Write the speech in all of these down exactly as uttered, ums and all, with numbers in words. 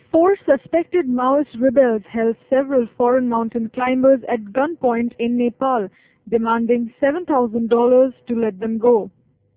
Four suspected Maoist rebels held several foreign mountain climbers at gunpoint in Nepal, demanding seven thousand dollars to let them go.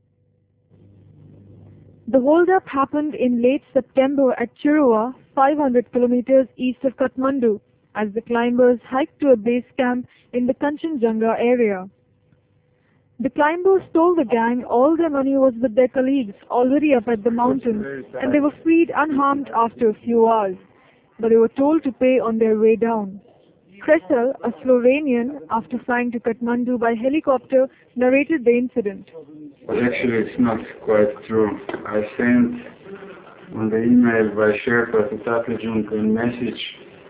The hold-up happened in late September at Chirua, five hundred kilometers east of Kathmandu, as the climbers hiked to a base camp in the Kanchenjunga area. The climbers told the gang all their money was with their colleagues already up at the mountain, and they were freed unharmed after a few hours, but they were told to pay on their way down. Kressel, a Slovenian, after flying to Kathmandu by helicopter, narrated the incident. But actually it's not quite true. I sent on the email by Sherpa to Tatlajung a message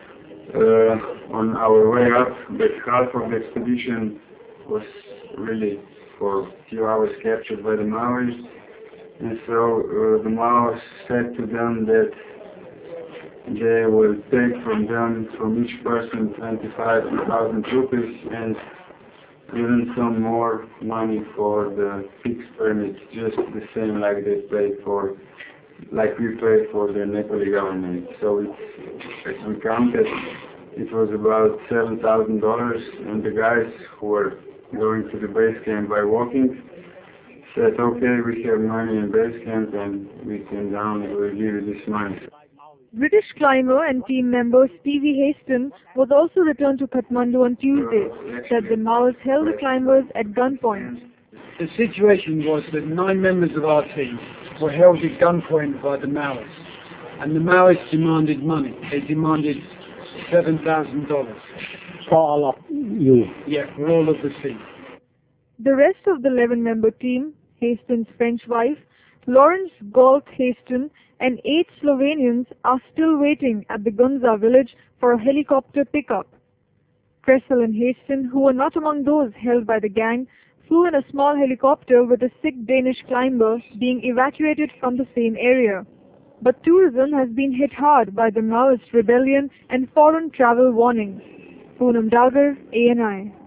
uh, on our way up that half of the expedition was really for a few hours captured by the Maoists, and so uh, the Maoists said to them that they will take from them, from each person, twenty-five thousand rupees and even some more money for the fixed permits, just the same like they paid for, like we paid for the Nepali government. So it's, as we counted, it was about seven thousand dollars, and the guys who were going to the base camp by walking said, okay, we have money in base camp and we came down and we'll give you this money. British climber and team member Stevie Haston was also returned to Kathmandu on Tuesday, said the Maoists held the climbers at gunpoint. The situation was that nine members of our team were held at gunpoint by the Maoists, and the Maoists demanded money. They demanded seven thousand dollars. For all of you? Yeah, for all of the team. The rest of the eleven-member team, Haston's French wife, Lawrence Galt Haston, and eight Slovenians are still waiting at the Gunza village for a helicopter pickup. Kressel and Haston, who were not among those held by the gang, flew in a small helicopter with a sick Danish climber being evacuated from the same area. But tourism has been hit hard by the Maoist rebellion and foreign travel warnings. Poonam Dalgar, A N I.